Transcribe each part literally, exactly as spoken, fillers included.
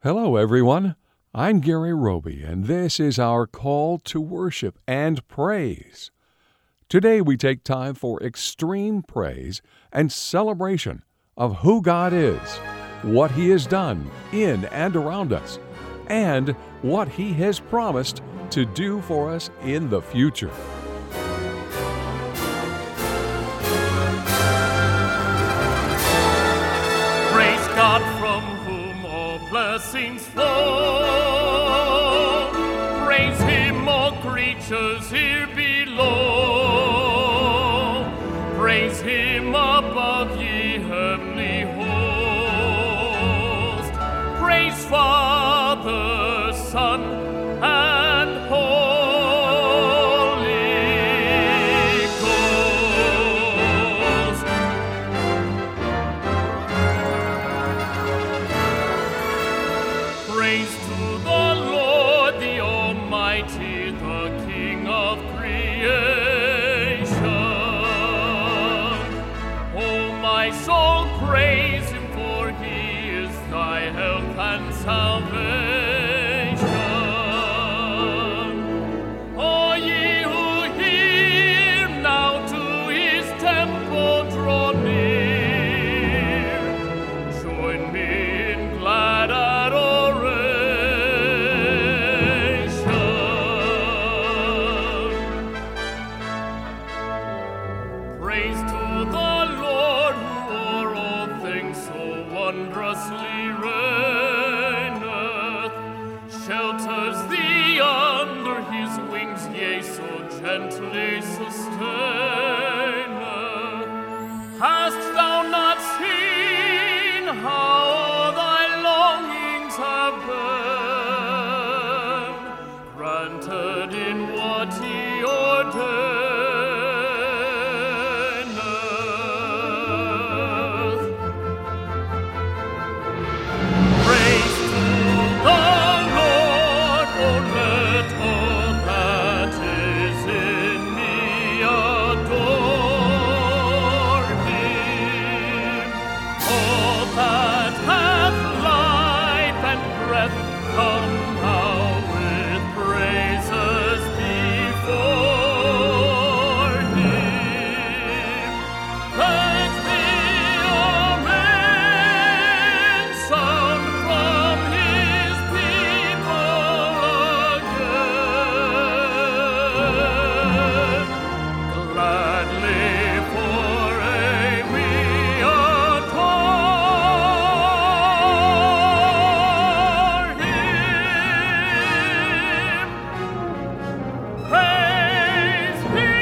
Hello, everyone. I'm Gary Roby, and this is our call to worship and praise. Today, we take time for extreme praise and celebration of who God is, what He has done in and around us, and what He has promised to do for us in the future. Praise God from whom all blessings flow. Praise Him, all creatures here below. Praise Him above, ye heavenly host. Praise Father, Son, and Holy Ghost. Praise to the Lord, the Almighty, the King of creation. Oh, my soul, praise Him, for He is thy health and salvation. All ye who hear, now to His temple draw near. Join me in glad adoration. Praise to the Lord, who o'er all things so wondrously reigneth, shelters thee under His wings, yea, so gently sustaineth. Hast thou not seen how thy longings have been granted in what He ordaineth? Praise to the Lord, O let all that is in me adore Him. All that hath life and breath, come now with praises before Him. Let the amen sound from His people again. Gladly for aye we adore Him. Praise Him.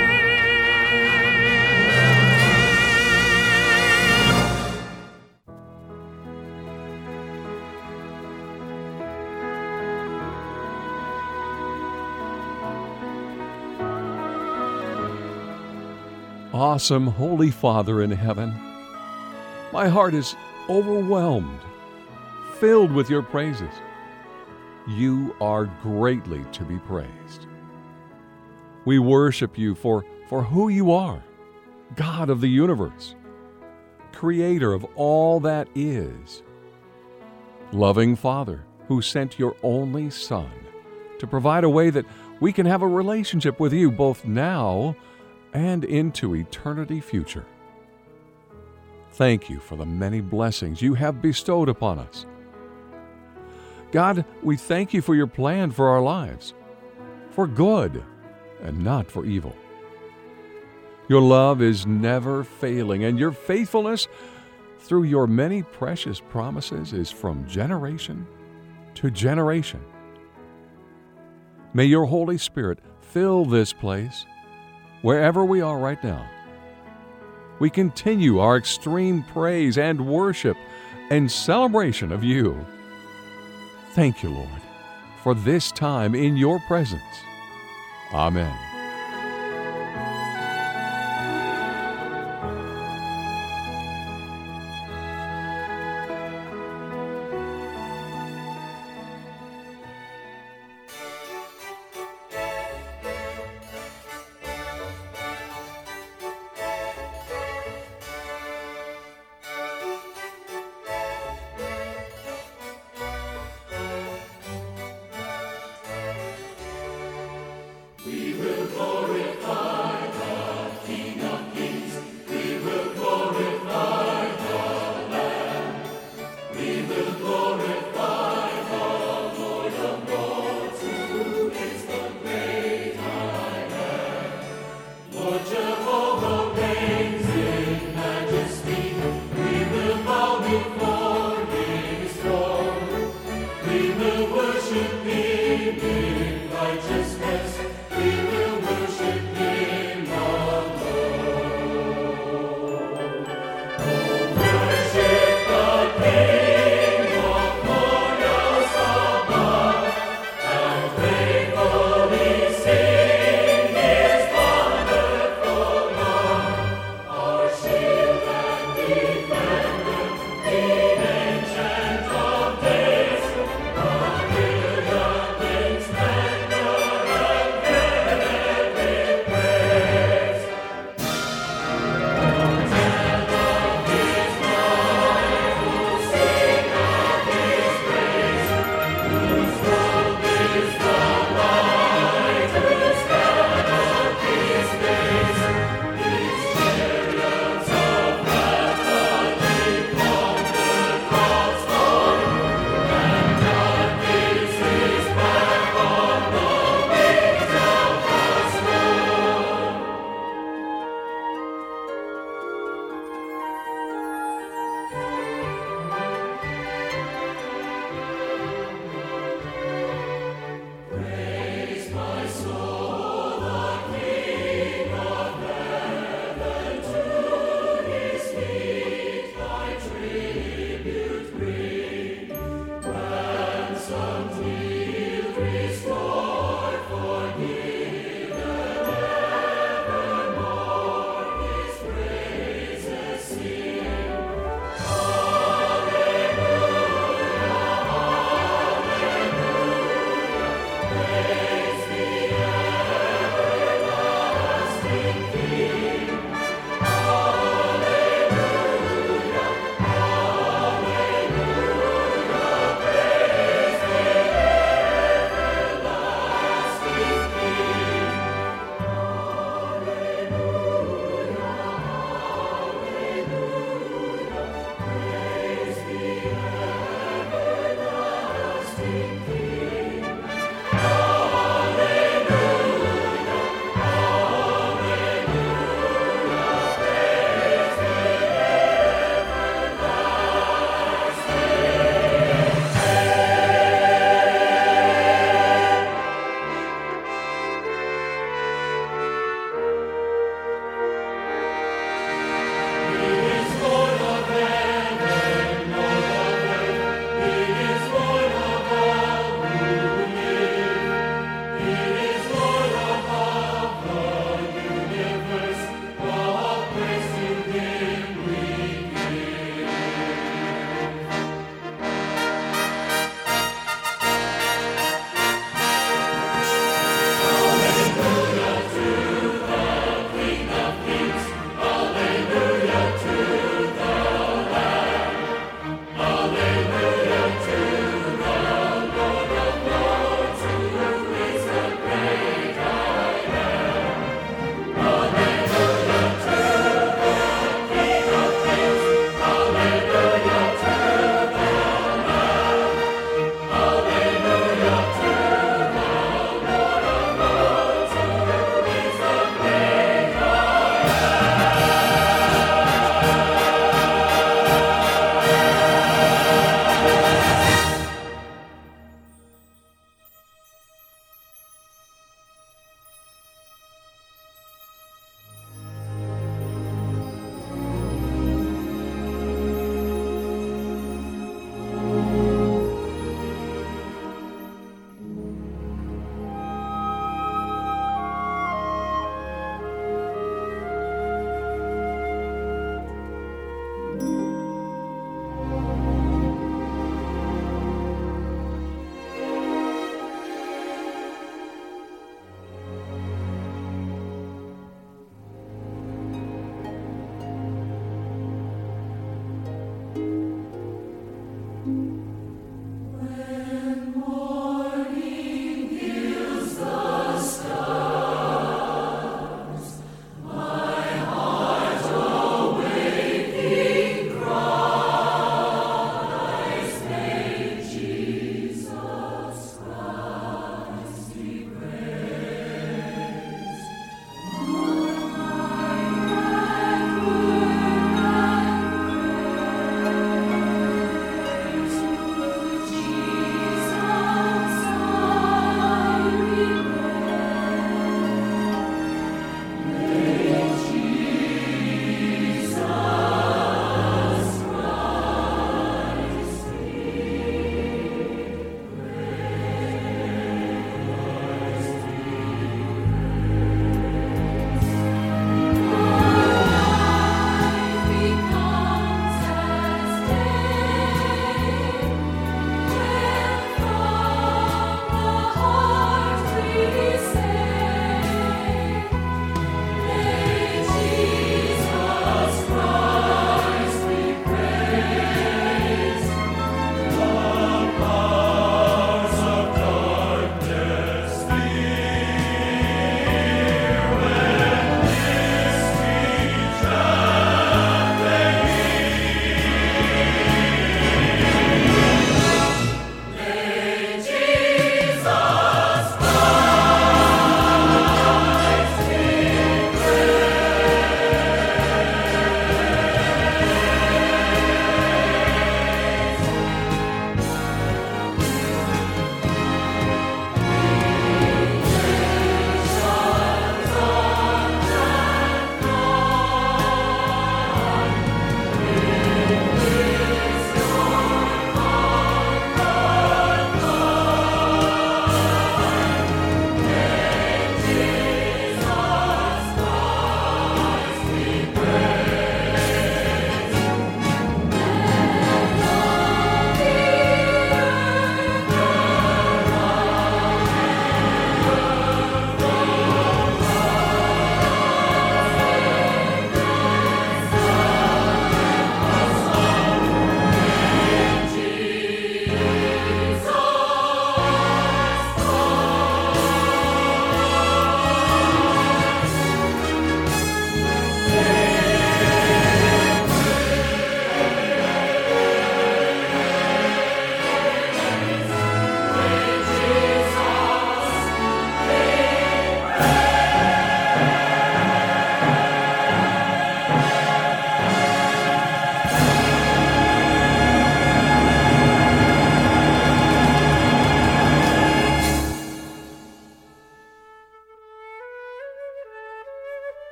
Awesome Holy Father in heaven, my heart is overwhelmed, filled with your praises. You are greatly to be praised. We worship you for, for who you are, God of the universe, creator of all that is, loving Father who sent your only Son to provide a way that we can have a relationship with you both now and into eternity future. Thank you for the many blessings you have bestowed upon us. God, we thank you for your plan for our lives, for good and not for evil. Your love is never failing, and your faithfulness through your many precious promises is from generation to generation. May your Holy Spirit fill this place wherever we are right now. We continue our extreme praise and worship and celebration of you. Thank you, Lord, for this time in your presence. Amen. Ancient of days, the brilliant splendor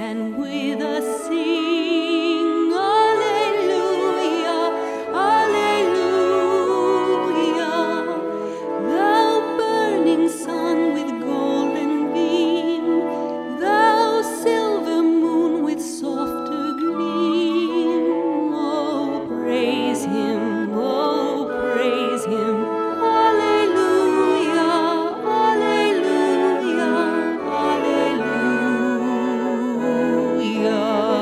and with us sing, Alleluia, Alleluia. Thou burning sun with golden beam, thou silver moon with softer gleam, oh, praise him, oh, praise him. Alleluia, Alleluia, Alleluia.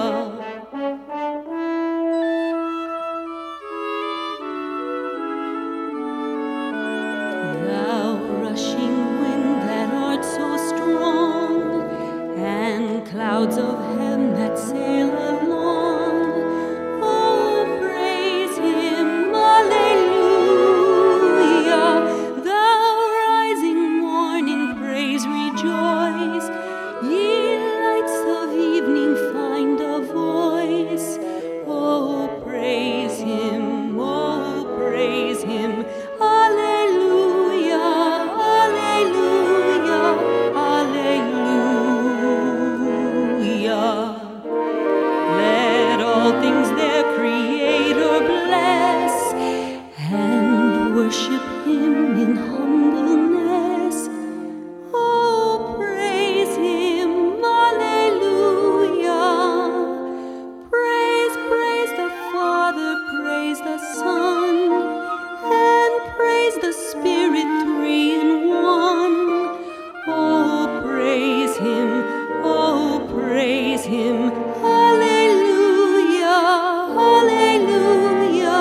Thou rushing wind that art so strong, and clouds of heaven that sail along, oh, praise him, Alleluia. Thou rising morn in praise rejoice, ye lights of evening find a voice, oh, praise him, oh, praise him, Alleluia, Alleluia, Alleluia. Let all things their Creator bless, and worship him in humbleness. Oh, praise him, Alleluia. Praise, praise the Father, praise the Son, and praise the Spirit, three in one. Oh, praise him, oh, praise him, Alleluia, Alleluia,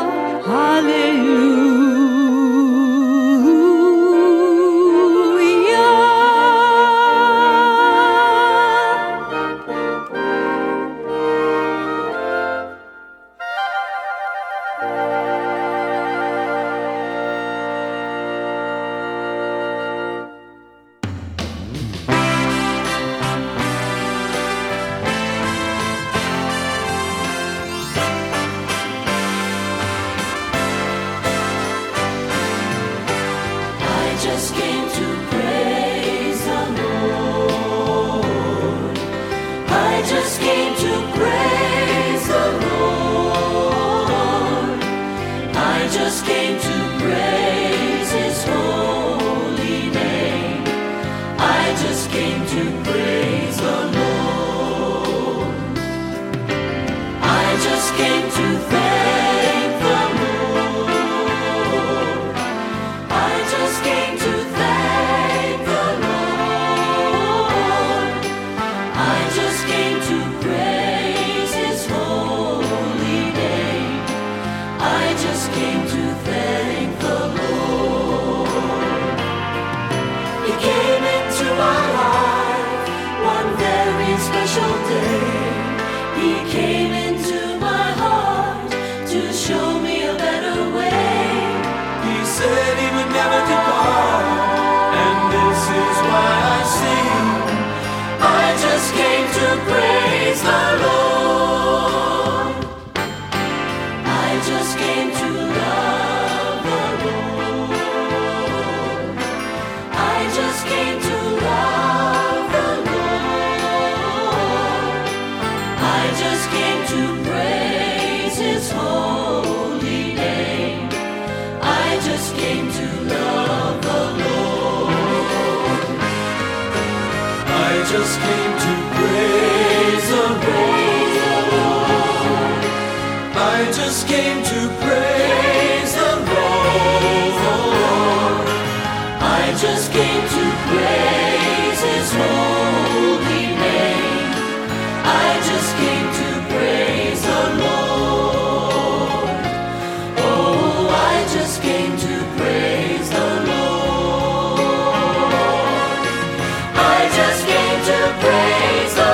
I just came to praise the Lord. I just came to praise the Lord. I just came to praise his holy name. I just came to praise the Lord. I just came to thank the Lord. I just came to thank the Lord. I just came to praise his holy name. I just came to thank the Lord. He came into my life one very special day. He came into my heart to show me a better way. He said he would never depart, and this is why I sing. I just came to praise the Lord. I just came to love the Lord. I just came to love the Lord. I just came to praise his holy name. I just came to love the Lord. I just came to praise the Lord. I just came to praise the Lord. I just came to praise his holy name. I just came to praise the Lord. Oh, I just came to praise the Lord. I just came to praise the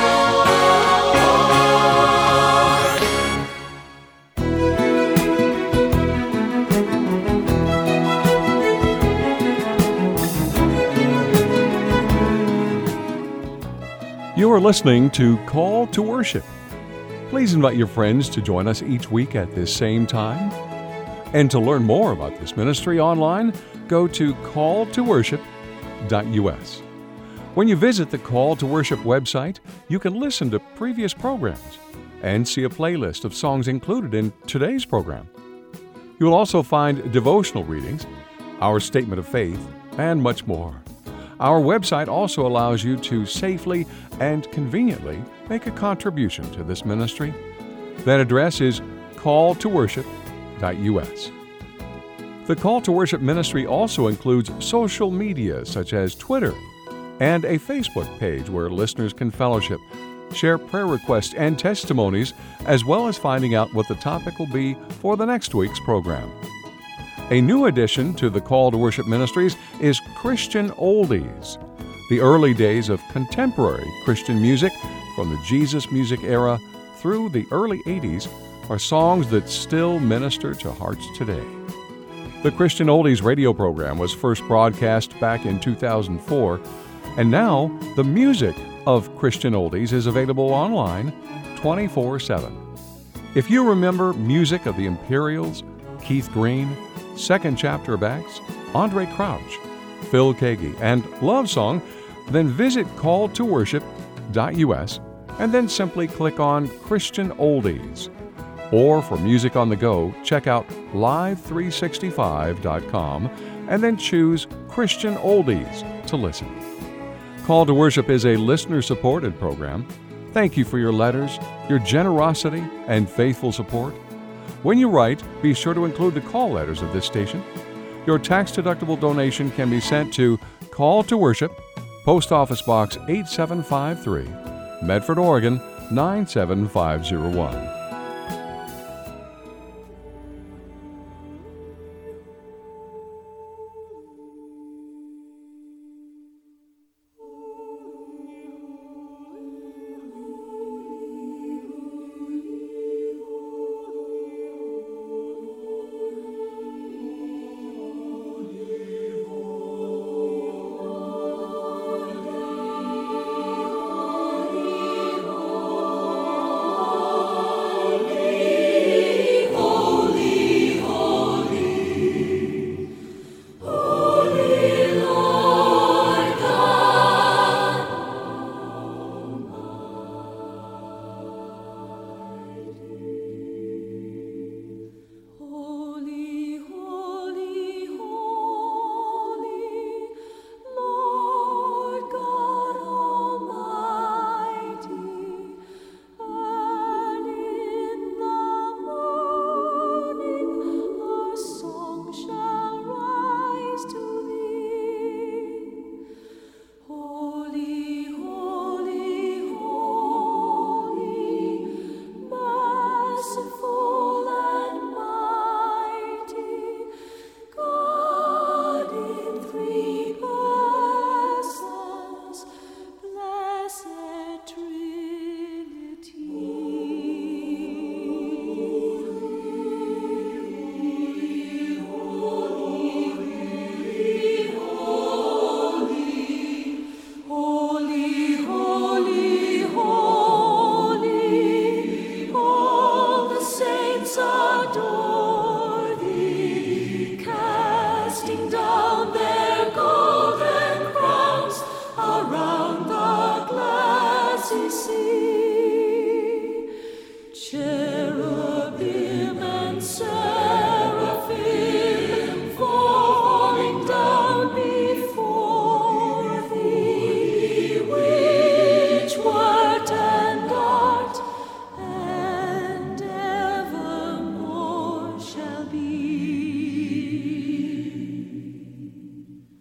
You are listening to Call to Worship. Please invite your friends to join us each week at this same time. And to learn more about this ministry online, go to call to worship dot u s. When you visit the Call to Worship website, you can listen to previous programs and see a playlist of songs included in today's program. You will also find devotional readings, our statement of faith, and much more. Our website also allows you to safely and conveniently make a contribution to this ministry. That address is call to worship dot u s. The Call to Worship ministry also includes social media such as Twitter and a Facebook page where listeners can fellowship, share prayer requests and testimonies, as well as finding out what the topic will be for the next week's program. A new addition to the Call to Worship Ministries is Christian Oldies. The early days of contemporary Christian music from the Jesus music era through the early eighties are songs that still minister to hearts today. The Christian Oldies radio program was first broadcast back in two thousand four, and now the music of Christian Oldies is available online twenty-four seven. If you remember music of the Imperials, Keith Green, Second Chapter of Acts, Andre Crouch, Phil Keaggy, and Love Song, then visit call to worship dot u s and then simply click on Christian Oldies. Or for music on the go, check out live three sixty-five dot com and then choose Christian Oldies to listen. Call to Worship is a listener-supported program. Thank you for your letters, your generosity, and faithful support. When you write, be sure to include the call letters of this station. Your tax-deductible donation can be sent to Call to Worship, Post Office Box eight seven five three, Medford, Oregon nine seven five zero one.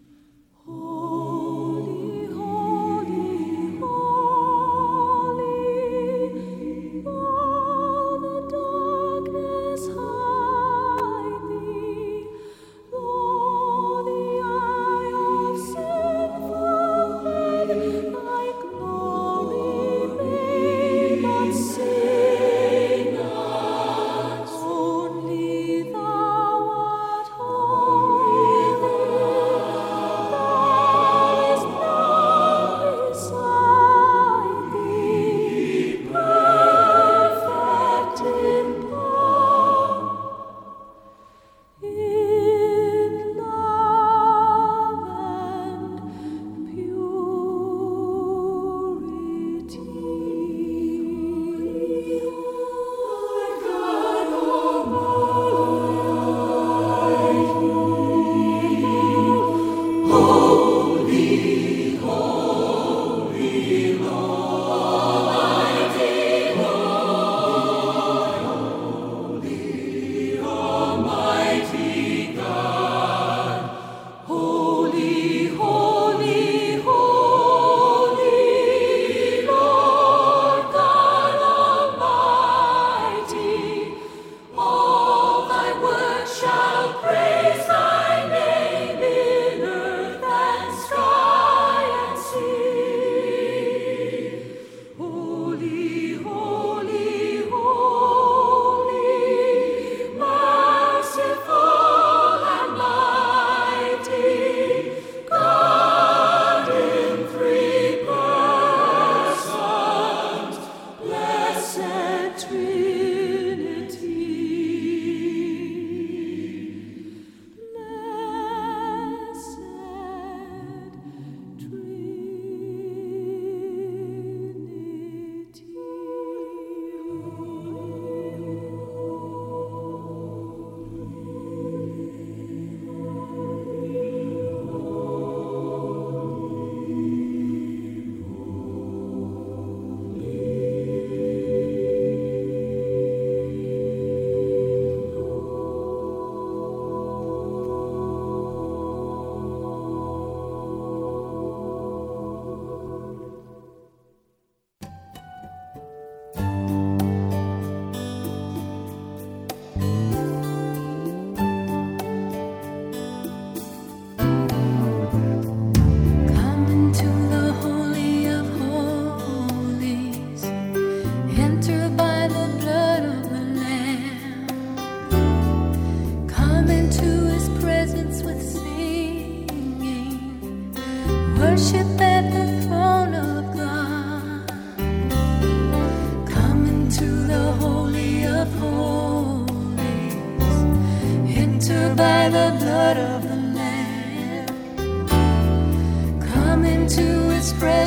Holy,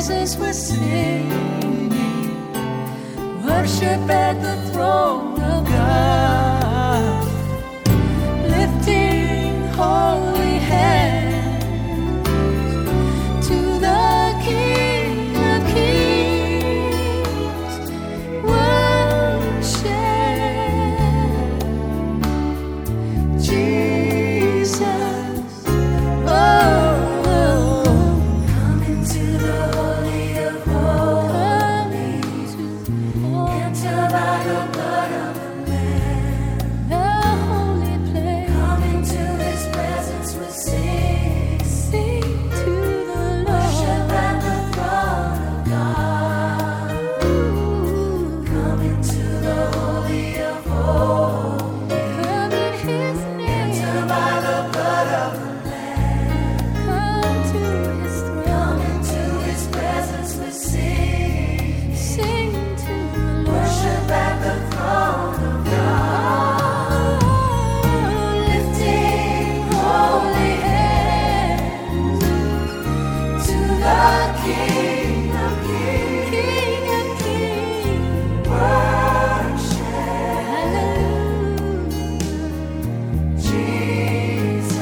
presence we're singing, worship at the throne of God, lifting holy hands to the King of Kings. Worship Jesus. Oh, come into the Holy of Holies, enter by the blood of the Lamb, the holy place. Come into His presence with sing, sing to the Lord. Worship at the throne of God. Come into the Holy of Holies, come in His name, enter by the blood of the Come to His throne. Come into His presence with sing, sing to the Lord. Worship at the throne of God, lifting holy hands to the King of Kings. King of Kings. Worship, hallelujah, Jesus.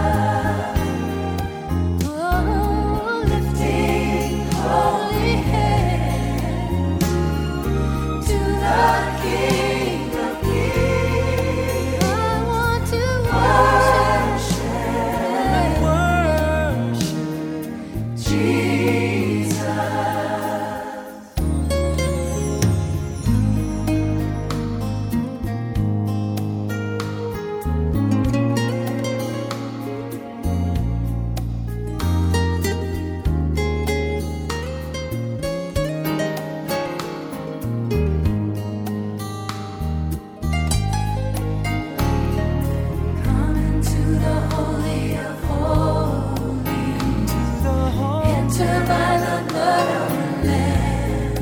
Oh, lifting holy hands to the King of Kings. I want to worship, worship Jesus. Come into the Holy of Holies, enter by the blood of the Lamb.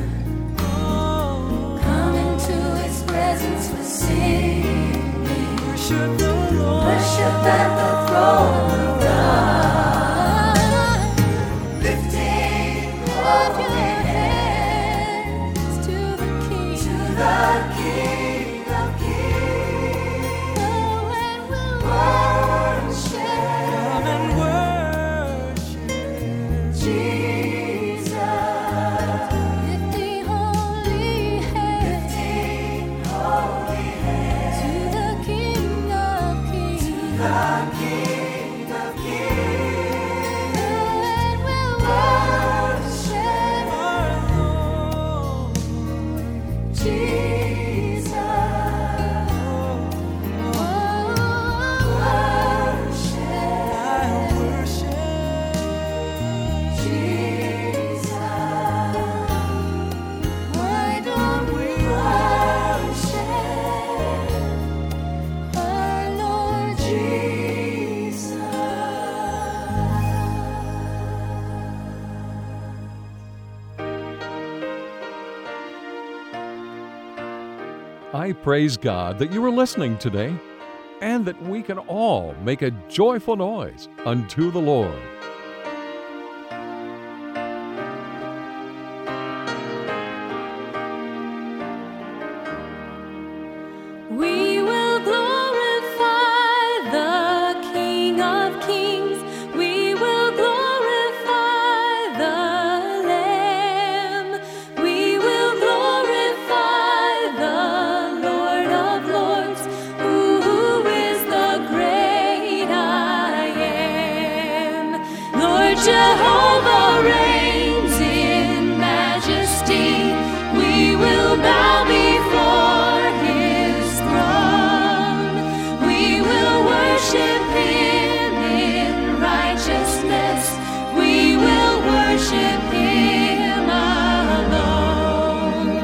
Come into His presence with singing, worship the Lord. Worship at the throne of God, lifting holy hands to the King, to the King of Kings. Oh, and we'll worship, come and worship Jesus. Lifting holy hands, lifting holy hands to the King of Kings, to the King of Kings. And we'll worship our Lord Jesus. Oh, worship, Jesus. Why don't we worship our Lord Jesus? I praise God that you are listening today and that we can all make a joyful noise unto the Lord. We will glorify the King of Kings. We will glorify the Lamb. We will glorify the Lord of Lords, who is the great I am. Lord Jehovah reigns in majesty. We will bow before His throne. We will worship Him in righteousness. We will worship Him alone.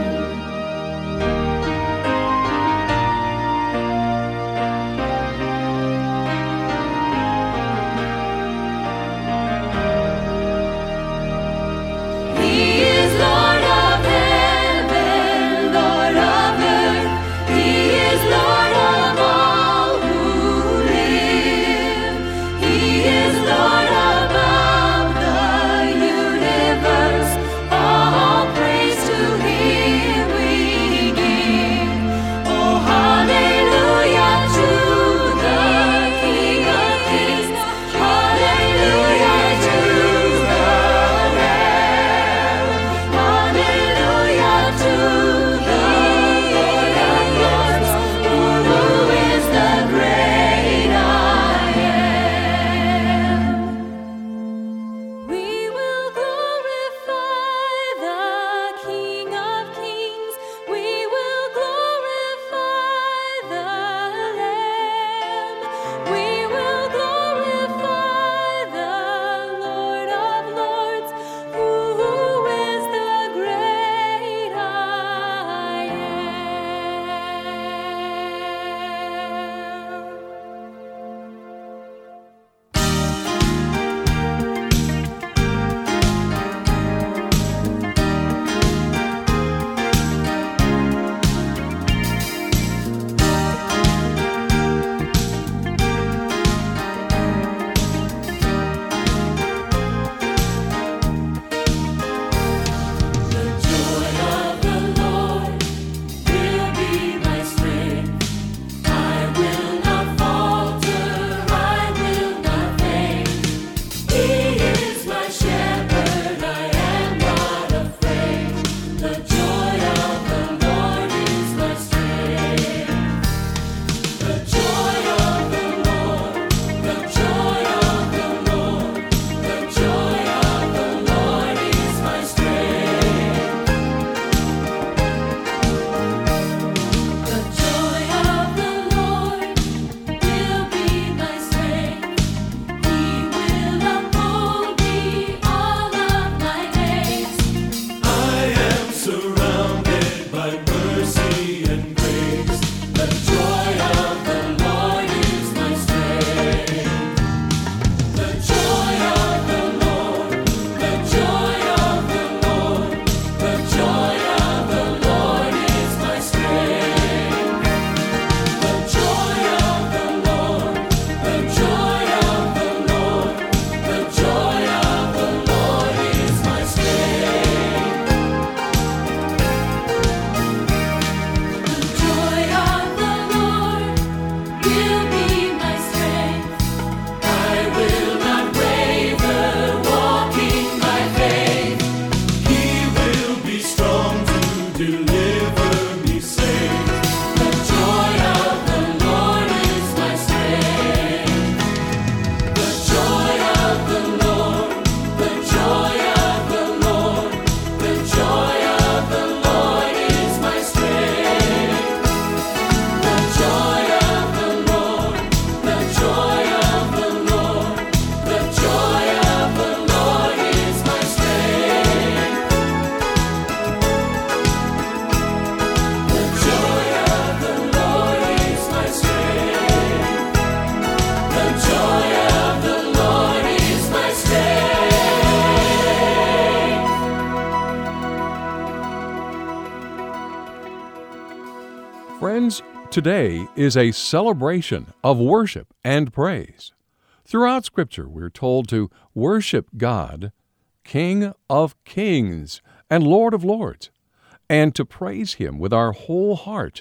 Friends, today is a celebration of worship and praise. Throughout Scripture, we're told to worship God, King of kings and Lord of lords, and to praise Him with our whole heart.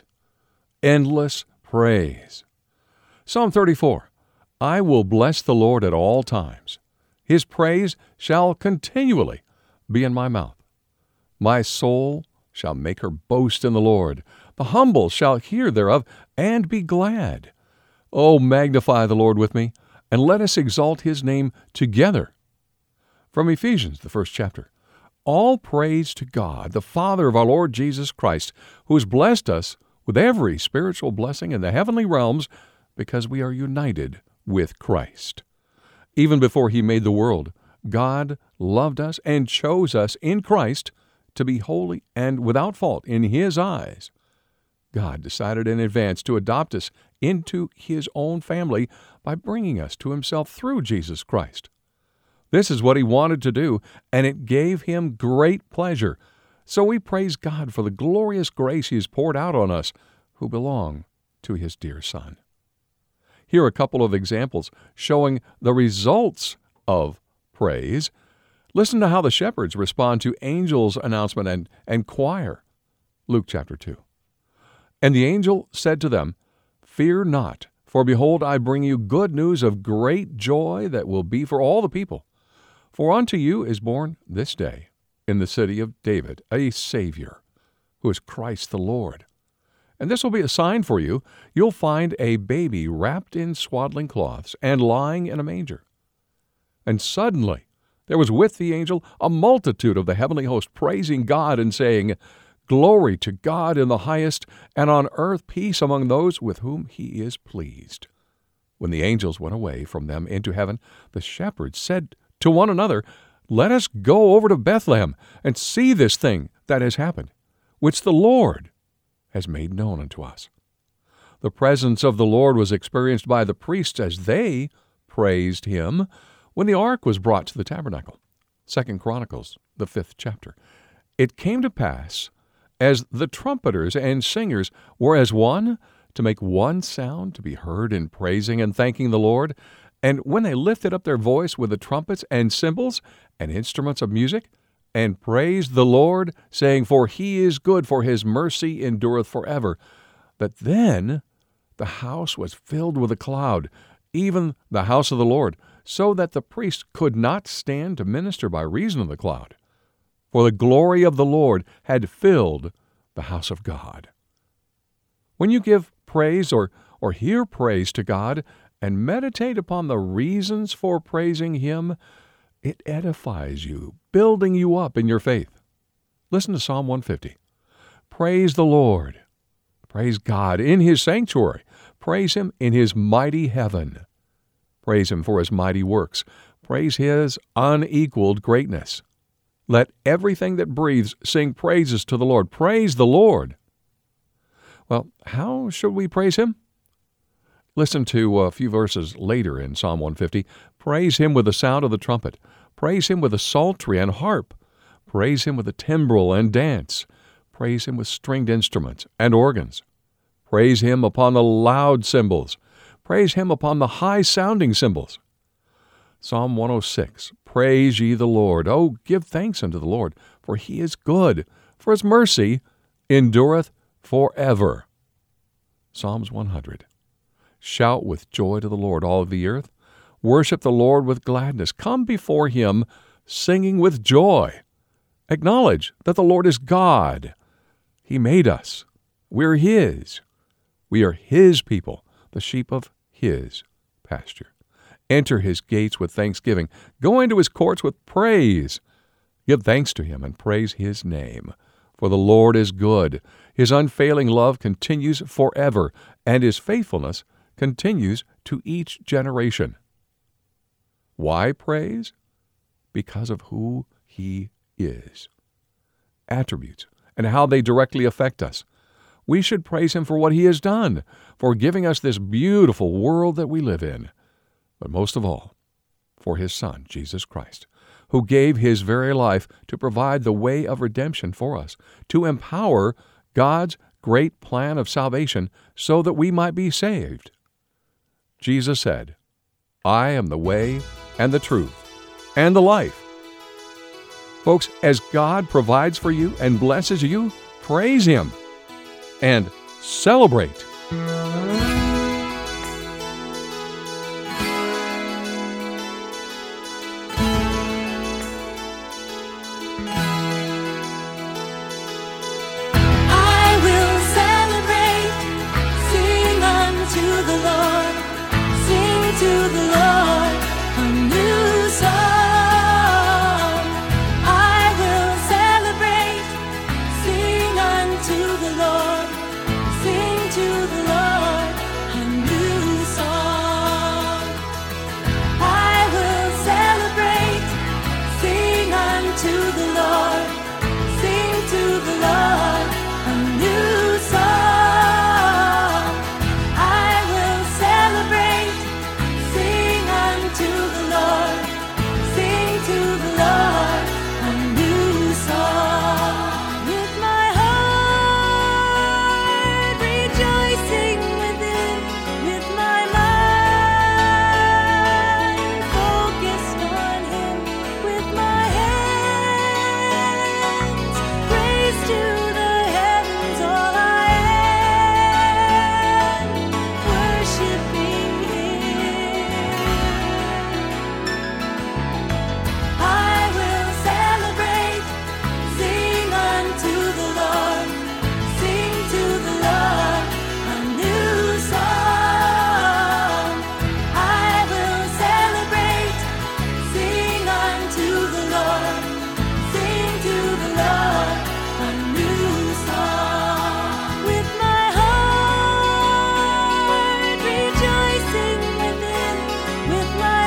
Endless praise. Psalm thirty-four, I will bless the Lord at all times. His praise shall continually be in my mouth. My soul shall make her boast in the Lord. The humble shall hear thereof and be glad. O magnify the Lord with me, and let us exalt His name together. From Ephesians, the first chapter. All praise to God, the Father of our Lord Jesus Christ, who has blessed us with every spiritual blessing in the heavenly realms because we are united with Christ. Even before He made the world, God loved us and chose us in Christ to be holy and without fault in His eyes. God decided in advance to adopt us into His own family by bringing us to Himself through Jesus Christ. This is what He wanted to do, and it gave Him great pleasure. So we praise God for the glorious grace He has poured out on us who belong to His dear Son. Here are a couple of examples showing the results of praise. Listen to how the shepherds respond to angels' announcement and, and choir. Luke chapter two. And the angel said to them, Fear not, for behold, I bring you good news of great joy that will be for all the people. For unto you is born this day in the city of David a Savior, who is Christ the Lord. And this will be a sign for you. You'll find a baby wrapped in swaddling cloths and lying in a manger. And suddenly there was with the angel a multitude of the heavenly host praising God and saying, Glory to God in the highest, and on earth peace among those with whom He is pleased. When the angels went away from them into heaven, the shepherds said to one another, Let us go over to Bethlehem and see this thing that has happened, which the Lord has made known unto us. The presence of the Lord was experienced by the priests as they praised Him when the ark was brought to the tabernacle. Second Chronicles, the fifth chapter. It came to pass, as the trumpeters and singers were as one, to make one sound to be heard in praising and thanking the Lord, and when they lifted up their voice with the trumpets and cymbals and instruments of music, and praised the Lord, saying, For He is good, for His mercy endureth forever. But then the house was filled with a cloud, even the house of the Lord, so that the priest could not stand to minister by reason of the cloud. For the glory of the Lord had filled the house of God. When you give praise or, or hear praise to God and meditate upon the reasons for praising Him, it edifies you, building you up in your faith. Listen to Psalm one fifty. Praise the Lord. Praise God in His sanctuary. Praise Him in His mighty heaven. Praise Him for His mighty works. Praise His unequaled greatness. Let everything that breathes sing praises to the Lord. Praise the Lord. Well, how should we praise Him? Listen to a few verses later in Psalm one fifty. Praise Him with the sound of the trumpet. Praise Him with the psaltery and harp. Praise Him with the timbrel and dance. Praise Him with stringed instruments and organs. Praise Him upon the loud cymbals. Praise Him upon the high-sounding cymbals. Psalm one oh six. Praise ye the Lord. Oh, give thanks unto the Lord, for He is good, for His mercy endureth forever. Psalms one hundred. Shout with joy to the Lord, all of the earth. Worship the Lord with gladness. Come before Him singing with joy. Acknowledge that the Lord is God. He made us. We're His. We are His people, the sheep of His pasture. Enter His gates with thanksgiving. Go into His courts with praise. Give thanks to Him and praise His name. For the Lord is good. His unfailing love continues forever, and His faithfulness continues to each generation. Why praise? Because of who He is. Attributes and how they directly affect us. We should praise Him for what He has done, for giving us this beautiful world that we live in. But most of all, for His Son, Jesus Christ, who gave His very life to provide the way of redemption for us, to empower God's great plan of salvation so that we might be saved. Jesus said, "I am the way and the truth and the life." Folks, as God provides for you and blesses you, praise Him and celebrate. I will celebrate, sing unto the Lord, sing to the Lord a new song. I will celebrate, sing unto the Lord, sing to the Lord a new song. I will celebrate, sing unto the Lord, sing to the Lord a new song. I will celebrate, sing unto the Lord, sing to the Lord a new song. With my heart rejoicing within, with my mind focused on Him, with my hands raised to the heavens, all I am worshiping Him. I will celebrate, sing unto the Lord, sing to the Lord a new song. I will celebrate, sing unto the Lord, sing to the Lord a new song. With my heart rejoicing within, with my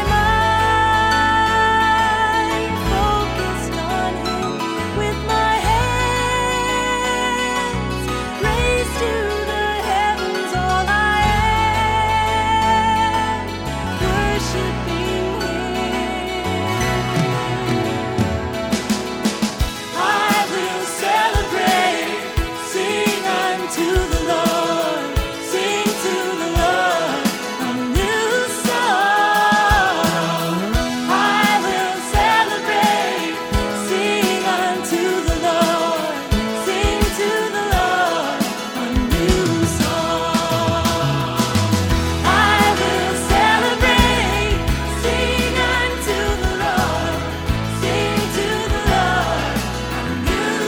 mind focused on Him, with my hands raised to the heavens, all I am worshiping Him. I will celebrate, sing unto the Lord, sing to the Lord a new song. I will celebrate, sing unto the Lord, sing to the Lord a new song. I will celebrate, sing unto the Lord, sing to the Lord a new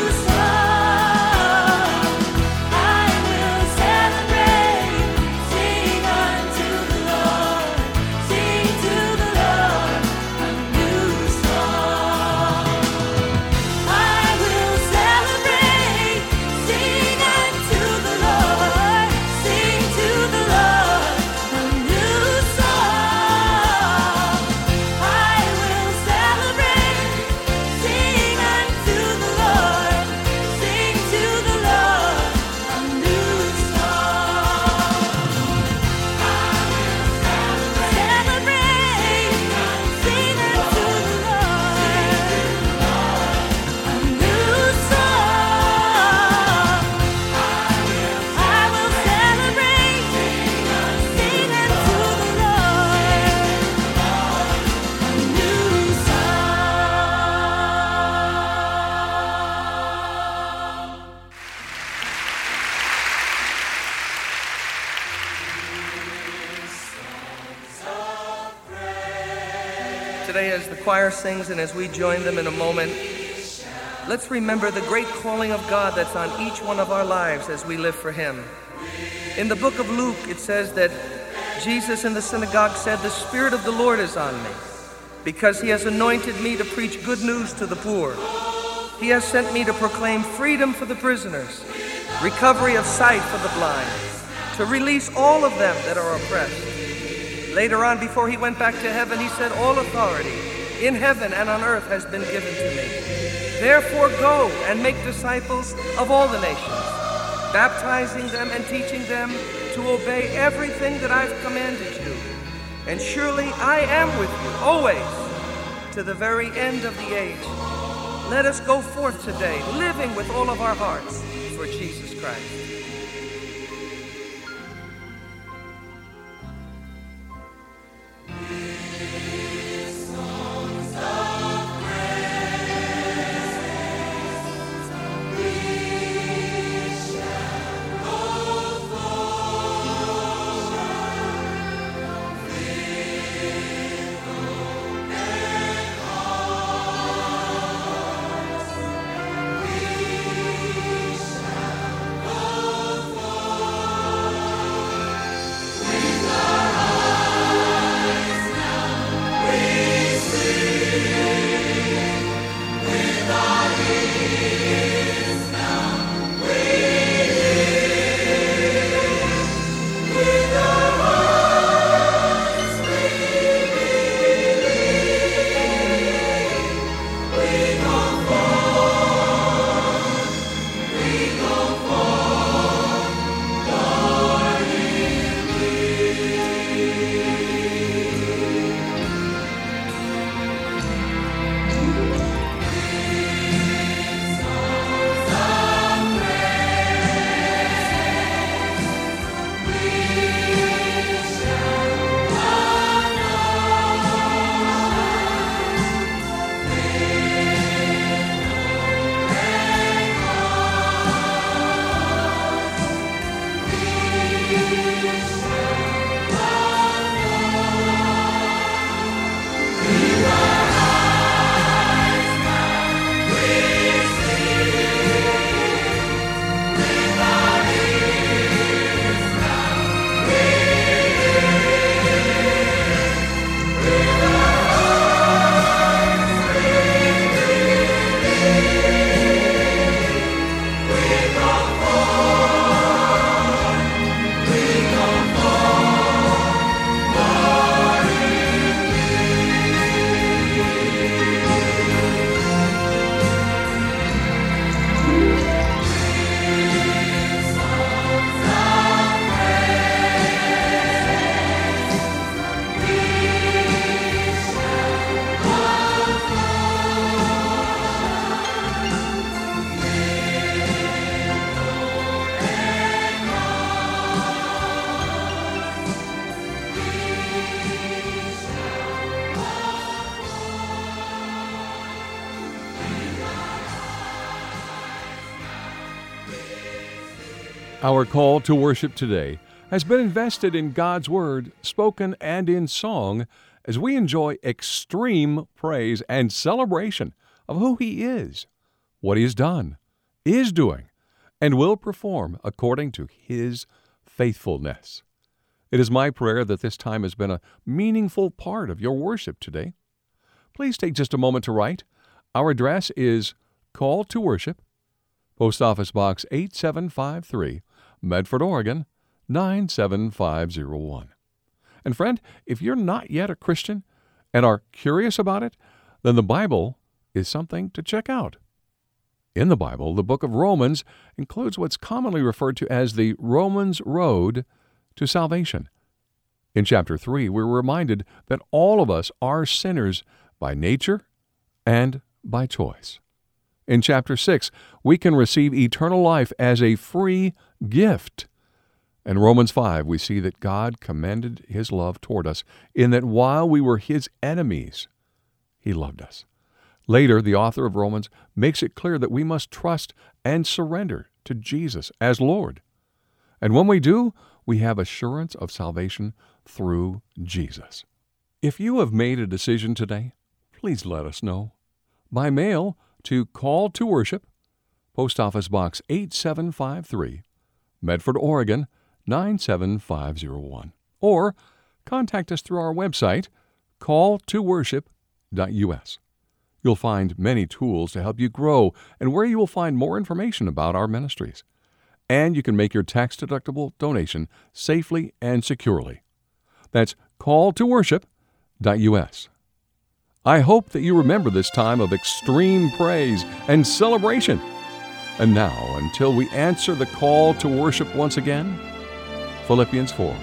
song. I will celebrate, sing unto the Lord, sing to the Lord a new song. I will celebrate, sing unto the Lord, sing to the Lord a new song. I will celebrate, sing unto the Lord, sing to the Lord a new song. I will celebrate, sing unto the Lord a new song. I will celebrate, sing unto the Today, as the choir sings and as we join them in a moment, let's remember the great calling of God that's on each one of our lives as we live for Him. In the book of Luke, it says that Jesus in the synagogue said, "The Spirit of the Lord is on me, because He has anointed me to preach good news to the poor. He has sent me to proclaim freedom for the prisoners, recovery of sight for the blind, to release all of them that are oppressed." Later on, before He went back to heaven, He said, "All authority in heaven and on earth has been given to me. Therefore go and make disciples of all the nations, baptizing them and teaching them to obey everything that I've commanded you. And surely I am with you always, to the very end of the age." Let us go forth today, living with all of our hearts for Jesus Christ. Our call to worship today has been invested in God's Word, spoken and in song, as we enjoy extreme praise and celebration of who He is, what He has done, is doing, and will perform according to His faithfulness. It is my prayer that this time has been a meaningful part of your worship today. Please take just a moment to write. Our address is Call to Worship, Post Office Box eight seven five three, Medford, Oregon, nine seven five zero one. And friend, if you're not yet a Christian and are curious about it, then the Bible is something to check out. In the Bible, the book of Romans includes what's commonly referred to as the Romans Road to salvation. In chapter three, we're reminded that all of us are sinners by nature and by choice. In chapter six, we can receive eternal life as a free gift. In Romans five, we see that God commended His love toward us in that while we were His enemies, He loved us. Later, the author of Romans makes it clear that we must trust and surrender to Jesus as Lord. And when we do, we have assurance of salvation through Jesus. If you have made a decision today, please let us know. By mail to Call to Worship, Post Office Box eight seven five three, Medford, Oregon, nine seven five zero one. Or contact us through our website, call to worship dot U S. You'll find many tools to help you grow and where you will find more information about our ministries. And you can make your tax-deductible donation safely and securely. That's call to worship dot U S. I hope that you remember this time of extreme praise and celebration. And now, until we answer the call to worship once again, Philippians four.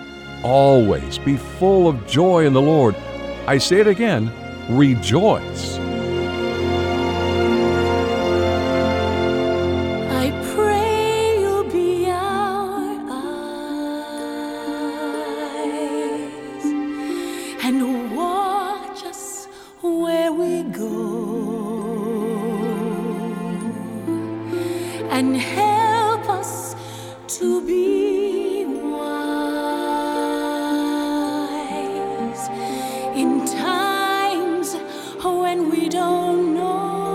Always be full of joy in the Lord. I say it again, rejoice. I pray and help us to be wise in times when we don't know.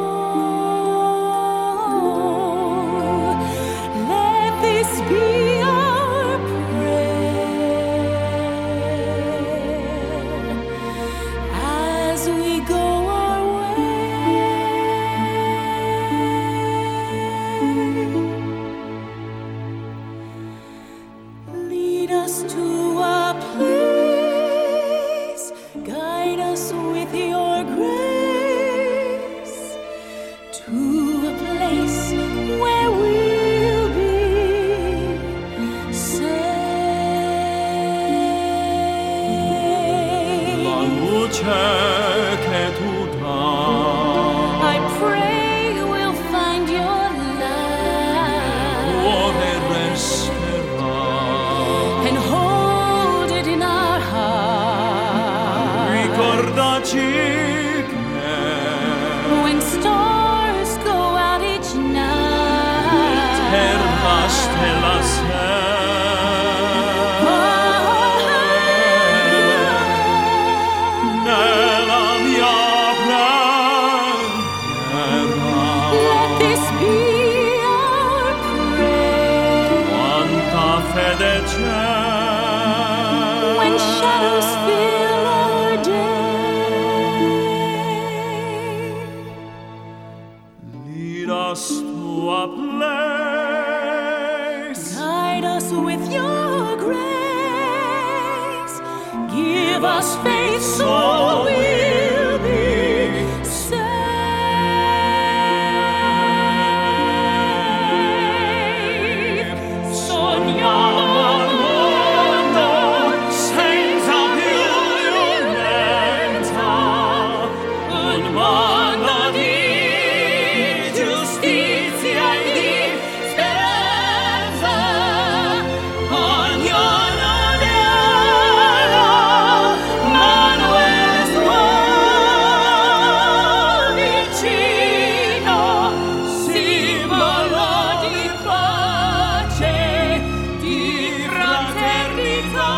Let this be our prayer as we go our way. Lead us to a place, guide us with your grace, to a place where we'll be saved. La luce che tu dai, I pray we'll find your light cuore resterà. and hold it in our heart. Ricordaci che When stars go out each night, terra stella sei. Nella mia preghiera, let this be our prayer. quanta fede c'è. When shadows fill our day, Lead us to a place, guide us with your grace. Give us faith so we'll be saved. Sogniamo al mondo senza più violenza, un mondo di giustizia e di speranza. Ognuno nero, Manuel suo vicino, simbolo di pace, di fraternità.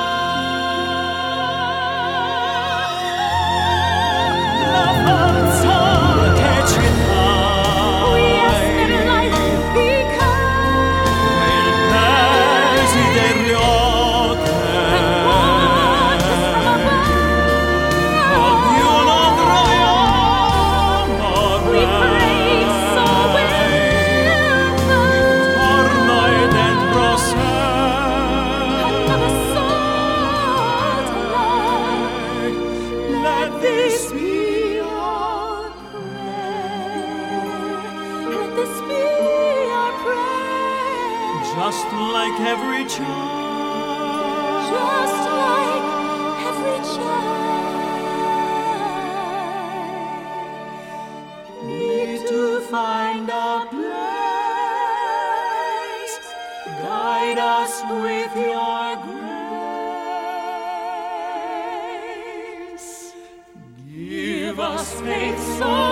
La forza che ci we ask dai, that life become il desiderio che ognuno troviamo we pray so intorno e dentro sé. another soul to love. Let this be our prayer. Let this be our prayer. Just like every child, Just like every child, need to find a place. Guide us with your grace. Give us faith so